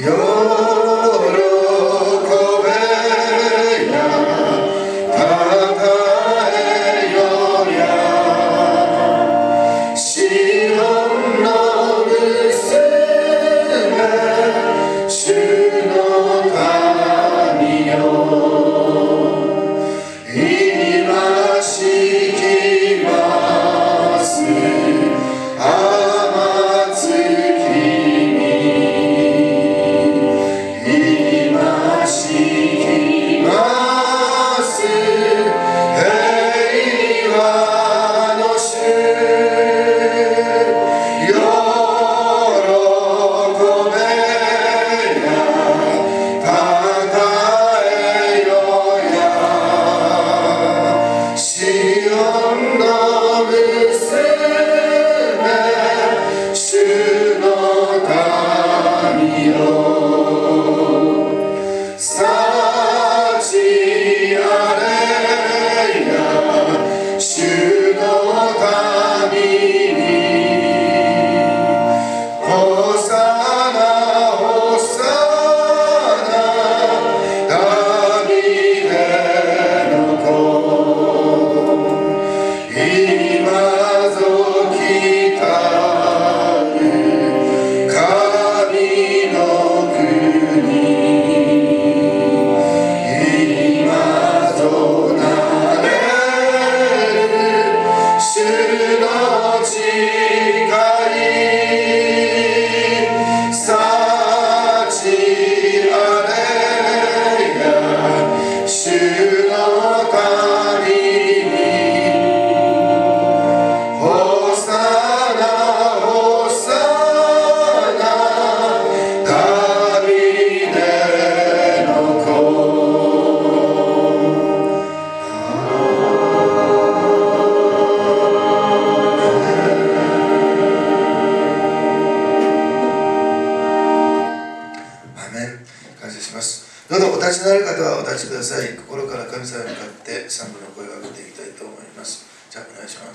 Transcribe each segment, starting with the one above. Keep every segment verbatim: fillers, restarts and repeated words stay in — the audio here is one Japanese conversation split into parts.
どうぞお立ちになる方はお立ちください。心から神様に向かって賛美の声を上げていきたいと思います。じゃあお願いします。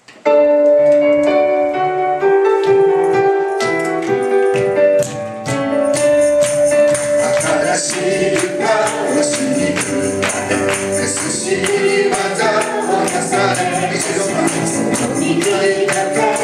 新しい歌をしに来るまで優しい技をなされ一度までにいたか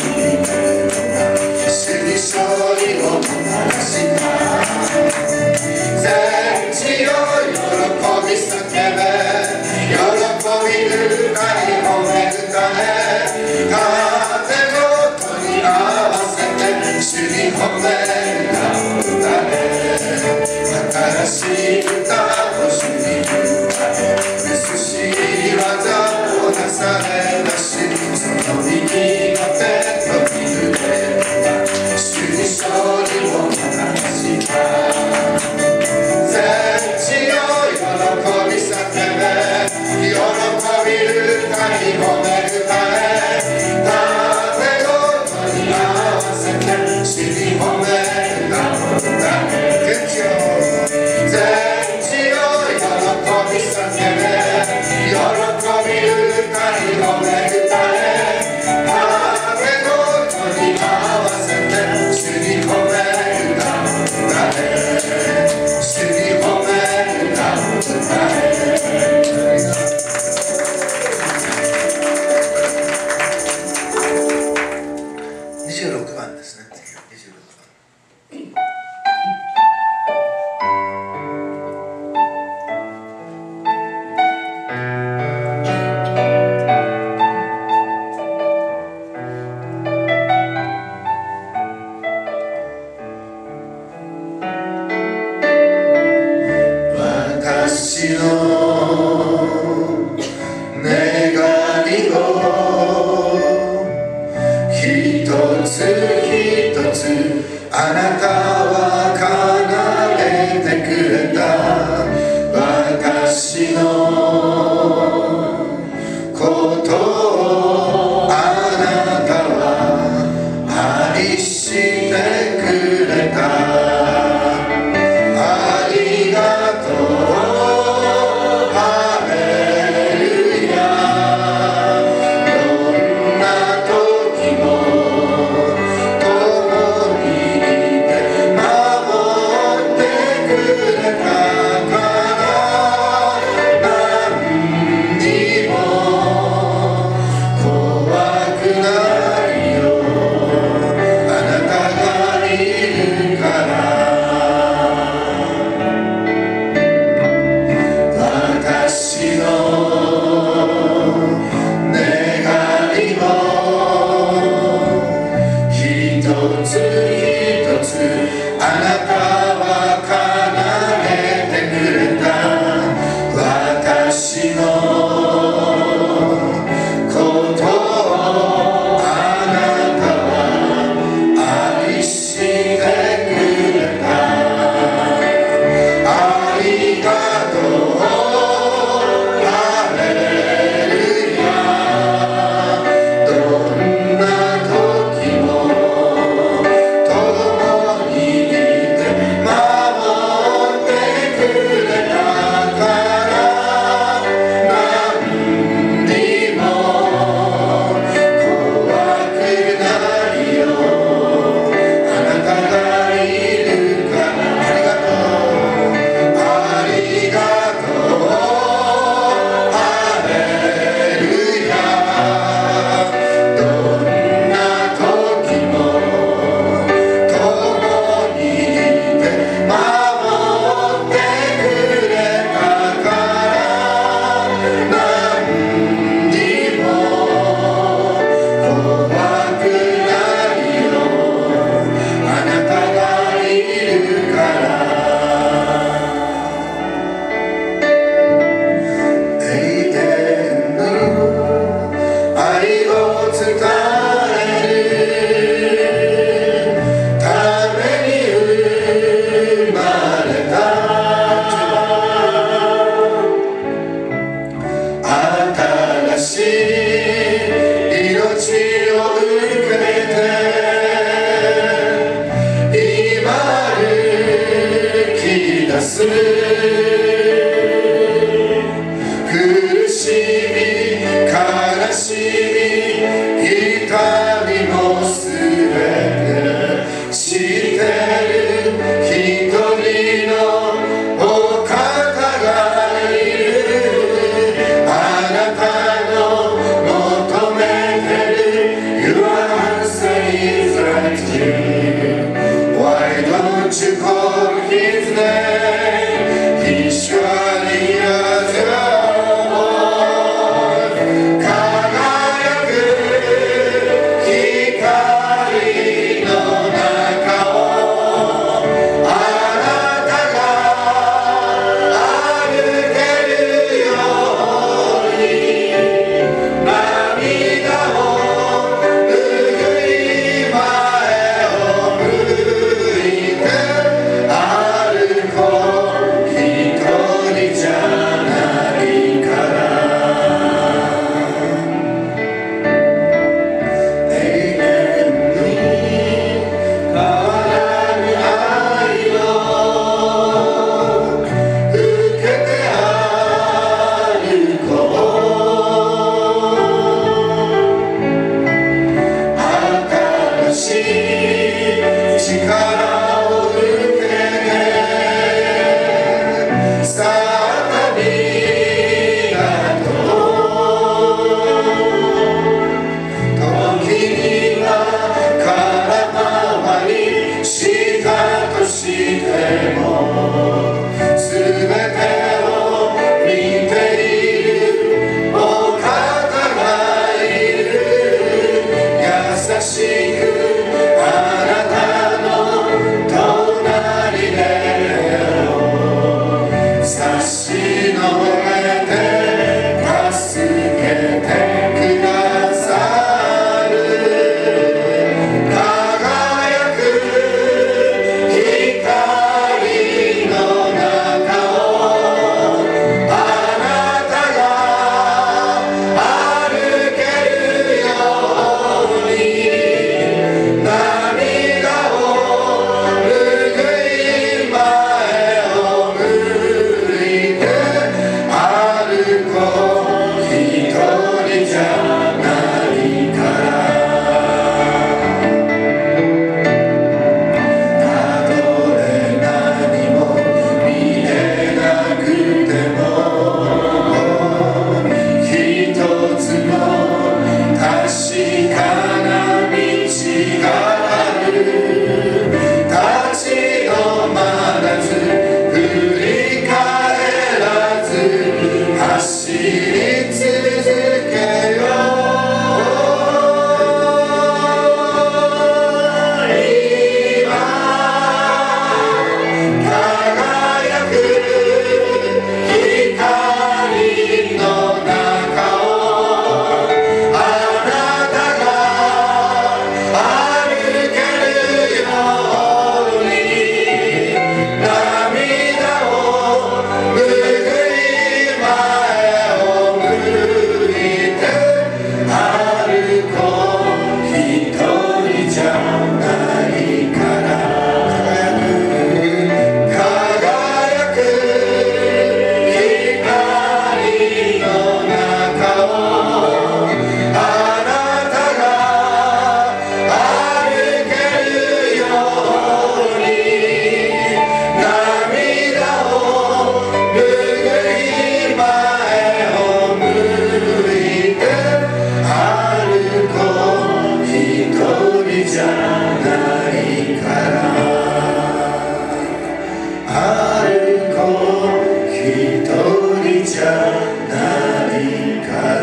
主に勝利をもたらした全地を喜び叫べ喜び歌い褒め歌え風の音に合わせて主に褒め歌え新しい歌を主に歌え美しい技をなされ新しい命を受けて今歩き出す苦しみ悲しみ痛みもすべて知ってる一人のお方がいるあなたの求めてる Your answer is right here Why don't you call his name He surely hears your voice 輝く光の中をあなたが歩けるように涙を拭い前を向いて歩こう一人じゃないから永遠に変わらぬ愛を受けて歩こう新しい力を受けてさあ旅だと時には空回りしたとしてもすべてを見ているお方がいる優しくあなたの隣で差し伸べて助けてくださる輝く光の中をあなたが歩けるように涙を拭い前を向いて歩こう一人じゃないからたとえ何も見えなくても一つの確かな道がある立ち止まらず振り返らず走り続けよう今輝く光の中をあなたが歩けるように涙を拭い前を向いて歩こう一人じゃないから輝く光の中をあなたが歩けるように涙を拭い前を向いて歩こう一人じゃないから歩こう一人じゃないから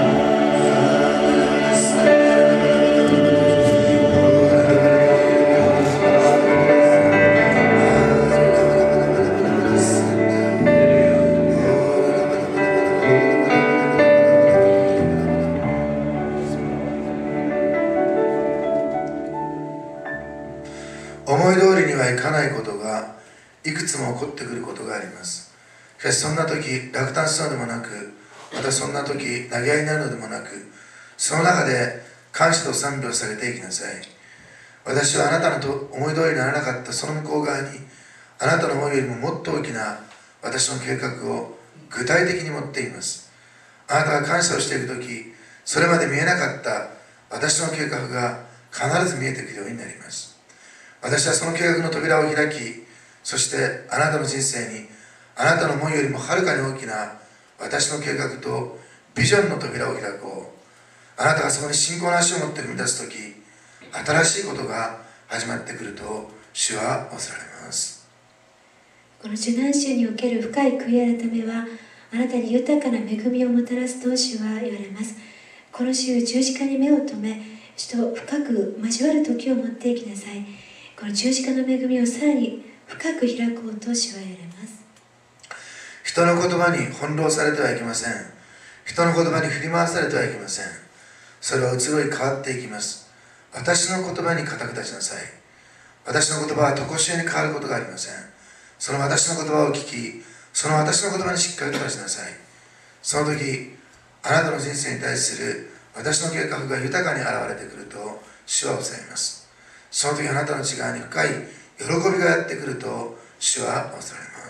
思い通りにはいかないことがいくつも起こってくることがあります。しかしそんな時落胆しそうでもなく、 またそんな時投げ合いになるのでもなく、その中で感謝と賛美をされていきなさい。私はあなたのと思い通りにならなかったその向こう側に、あなたの思いよりももっと大きな私の計画を具体的に持っています。あなたが感謝をしていく時、それまで見えなかった私の計画が必ず見えてくるようになります。私はその計画の扉を開き、そしてあなたの人生にあなたの思いよりもはるかに大きな私の計画とビジョンの扉を開こう。あなたがそこに信仰の足を持って踏み出すとき、新しいことが始まってくると主は仰せられます。 この受難週における深い悔い改めは、あなたに豊かな恵みをもたらすと主は言われます。この週、十字架に目を留め、主と深く交わる時を持っていきなさい。この十字架の恵みをさらに深く開こうと主は言われます。 人の言葉に翻弄されてはいけません。人の言葉に振り回されてはいけません。それは移ろい変わっていきます。私の言葉に固く立ちなさい。私の言葉は常しえに変わることがありません。その私の言葉を聞き、その私の言葉にしっかりと立ちなさい。その時、あなたの人生に対する私の計画が豊かに現れてくると主はおっしゃいます。その時、あなたの内側に深い喜びがやってくると主はおっしゃられます。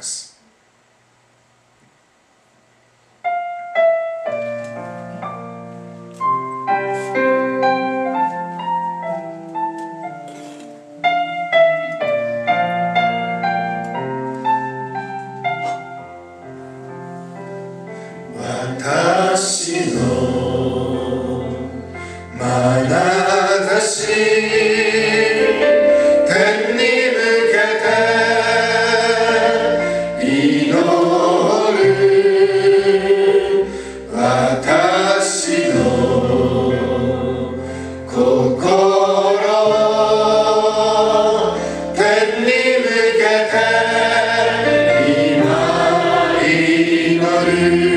私の眼差し天に向けて祈る私の心天に向けて今祈る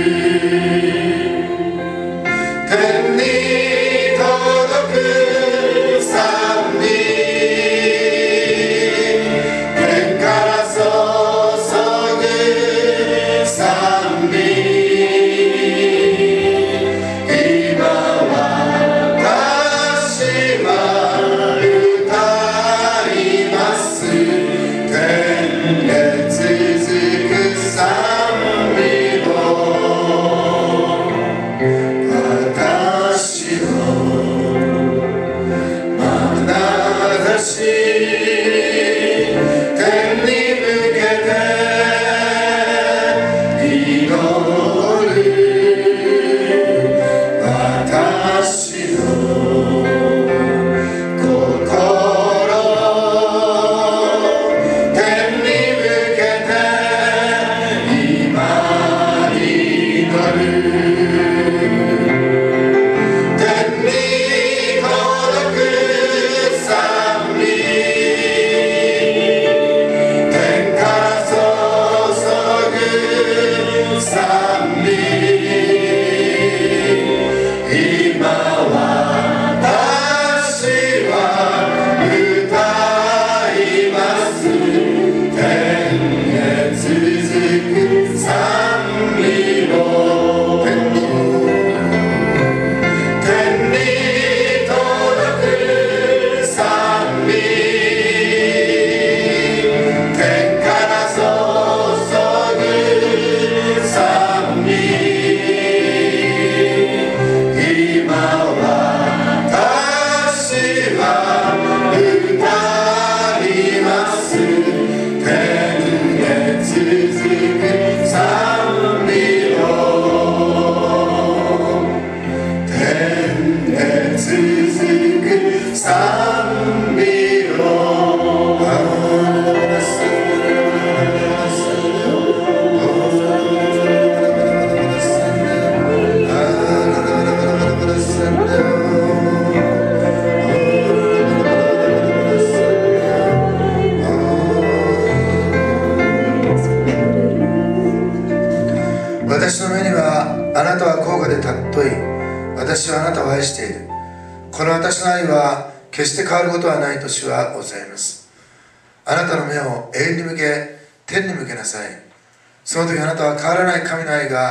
私の目にはあなたは高価で尊い。私はあなたを愛している。この私の愛は決して変わることはないと主はおっしゃいます。あなたの目を永遠に向け天に向けなさい。その時あなたは変わらない神の愛が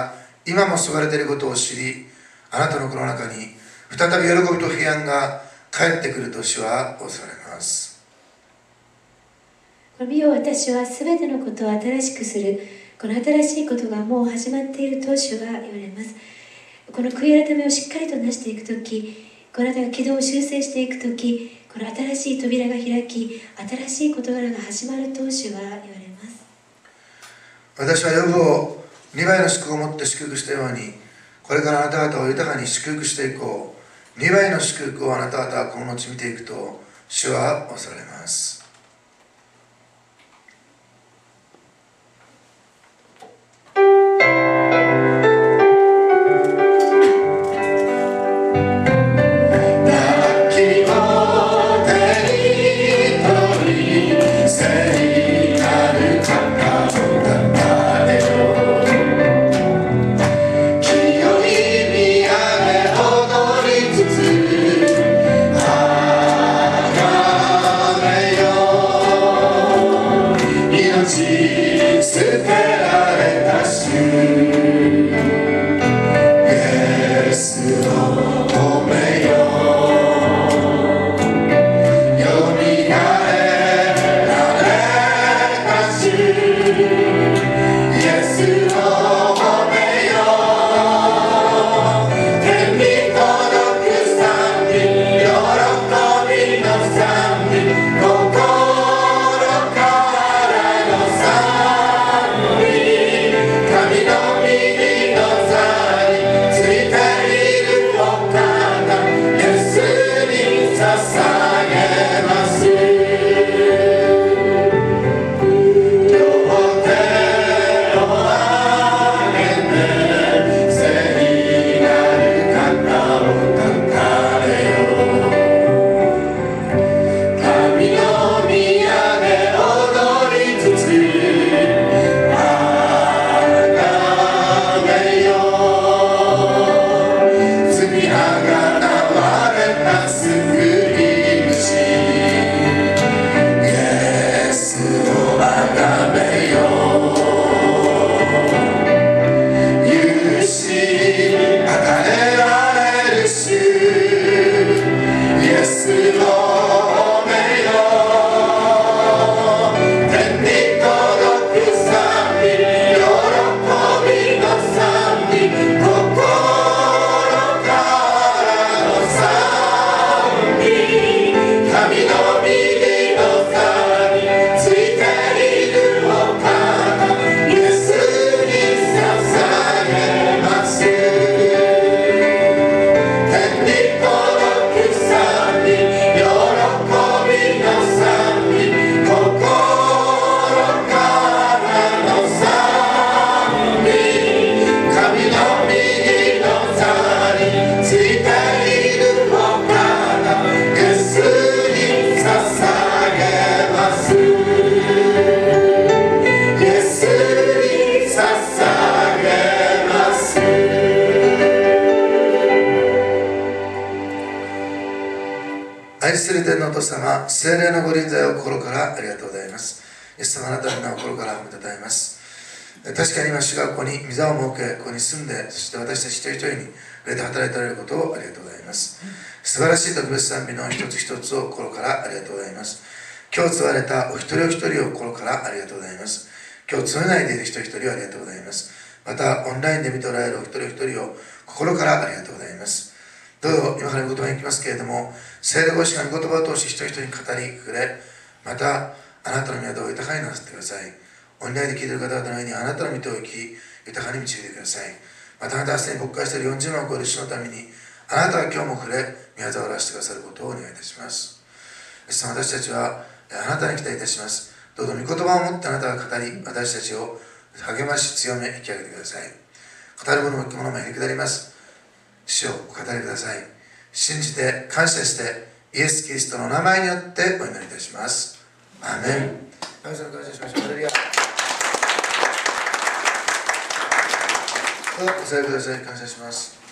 今もそがれていることを知り、あなたの子の中に再び喜びと平安が帰ってくると主は恐れます。 見よ、私はすべてのことを新しくする。この新しいことがもう始まっていると主が言われます。この悔い改めをしっかりとなしていくとき、このあなたが軌道を修正していくとき、この新しい扉が開き、新しい事柄が始まると主は言われます。 私はヨブをにばいの祝福を持って祝福したように、これからあなた方を豊かに祝福していこう。にばいの祝福をあなた方はこの後見ていくと主は恐れます。愛する天のお父様、聖霊のご臨在を心からありがとうございます。イエス様、あなたの名を心から褒めたたえます。確かに今、主がここに御座を設け、ここに住んで、そして私たち一人一人に触れて働いておられることをありがとうございます。素晴らしい特別賛美の一つ一つを心からありがとうございます。今日継われたお一人お一人を心からありがとうございます。今日継めないでいる一人一人をありがとうございます。また、オンラインで見ておられるお一人お一人を心からありがとうございます。どうぞ今から御言葉に行きますけれども、聖霊ご自身が御言葉を通し一人一人に語りくれ、またあなたの御業を豊かになさってください。オンラインで聞いている方々の上にあなたの御手を生き、豊かに導いてください。またあなたはすでに牧会しているよんじゅうまんを超える主のために、あなたは今日も触れ、御業を表してくださることをお願いいたします。私たちはあなたに期待いたします。どうぞ御言葉を持ってあなたが語り、私たちを励まし、強め、引き上げてください。語る者も聞く者もへりくだります。主をお語りください。信じて感謝してイエス・キリストの名前によってお祈りいたします。アーメン。神様感謝しましょう。ハレルヤ。どうぞお座りください。感謝します。